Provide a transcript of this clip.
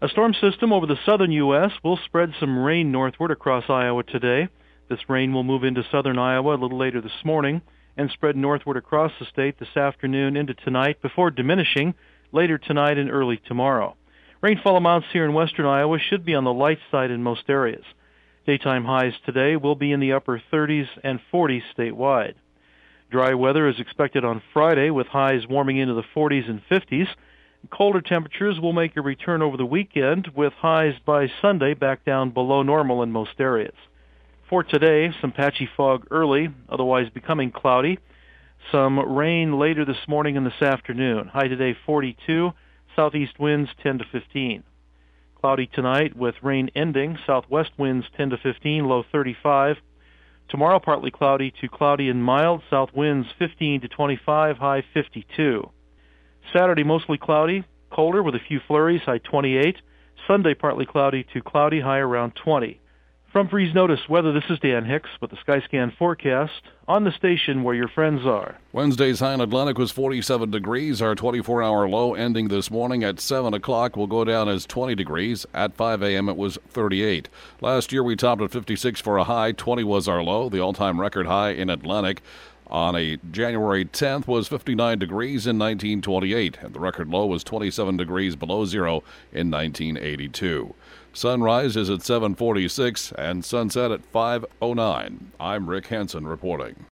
A storm system over the southern U.S. will spread some rain northward across Iowa today. This rain will move into southern Iowa a little later this morning and spread northward across the state this afternoon into tonight before diminishing later tonight and early tomorrow. Rainfall amounts here in western Iowa should be on the light side in most areas. Daytime highs today will be in the upper 30s and 40s statewide. Dry weather is expected on Friday with highs warming into the 40s and 50s. Colder temperatures will make a return over the weekend with highs by Sunday back down below normal in most areas. For today, some patchy fog early, otherwise becoming cloudy. Some rain later this morning and this afternoon. High today 42, southeast winds 10 to 15. Cloudy tonight with rain ending, southwest winds 10 to 15, low 35. Tomorrow partly cloudy to cloudy and mild, south winds 15 to 25, high 52. Saturday mostly cloudy, colder with a few flurries, high 28. Sunday partly cloudy to cloudy, high around 20. From Freeze Notice Weather, this is Dan Hicks with the Skyscan forecast on the station where your friends are. Wednesday's high in Atlantic was 47 degrees. Our 24-hour low ending this morning at 7 o'clock will go down as 20 degrees. At 5 a.m. it was 38. Last year we topped at 56 for a high. 20 was our low. The all-time record high in Atlantic on a January 10th was 59 degrees in 1928, and the record low was 27 degrees below zero in 1982. Sunrise is at 7:46 and sunset at 5:09. I'm Rick Hansen reporting.